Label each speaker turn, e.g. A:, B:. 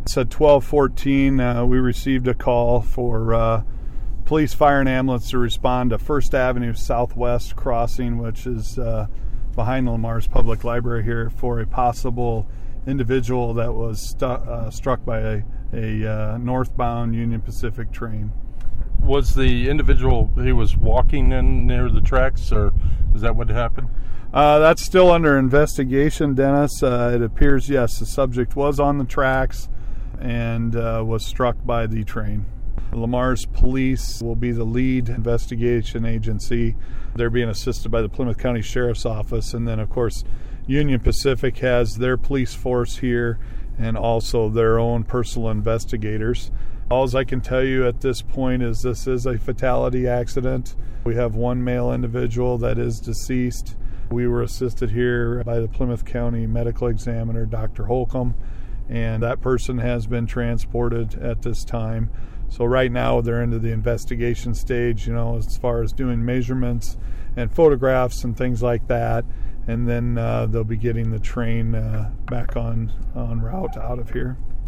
A: It's at 12:14. We received a call for police, fire, and ambulance to respond to First Avenue Southwest crossing, which is behind the Le Mars Public Library here, for a possible individual that was struck by a northbound Union Pacific train.
B: Was the individual, he was walking in near the tracks, or is that what happened?
A: That's still under investigation, Dennis. It appears, yes, the subject was on the tracks and was struck by the train. Le Mars Police will be the lead investigation agency. They're being assisted by the Plymouth County Sheriff's Office, and then, of course, Union Pacific has their police force here and also their own personal investigators. All I can tell you at this point is this is a fatality accident. We have one male individual that is deceased. We were assisted here by the Plymouth County Medical Examiner, Dr. Holcomb, and that person has been transported at this time. So right now they're into the investigation stage, as far as doing measurements and photographs and things like that. And then they'll be getting the train back on route out of here.